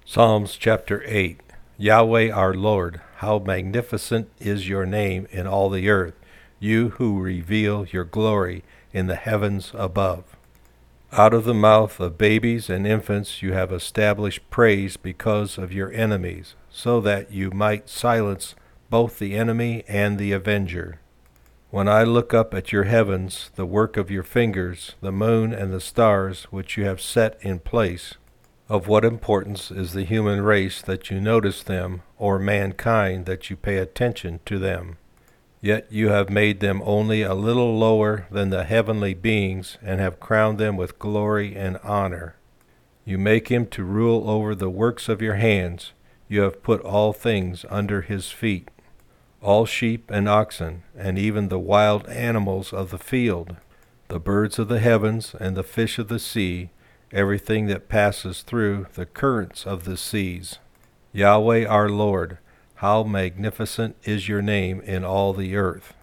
Psalms chapter 8. Yahweh our Lord, how magnificent is your name in all the earth, you who reveal your glory in the heavens above. Out of the mouth of babies and infants you have established praise because of your enemies, so that you might silence both the enemy and the avenger. When I look up at your heavens, the work of your fingers, the moon and the stars which you have set in place, of what importance is the human race that you notice them, or mankind that you pay attention to them? Yet you have made them only a little lower than the heavenly beings, and have crowned them with glory and honor. You make him to rule over the works of your hands. You have put all things under his feet, all sheep and oxen, and even the wild animals of the field, the birds of the heavens and the fish of the sea, everything that passes through the currents of the seas. Yahweh our Lord, how magnificent is your name in all the earth.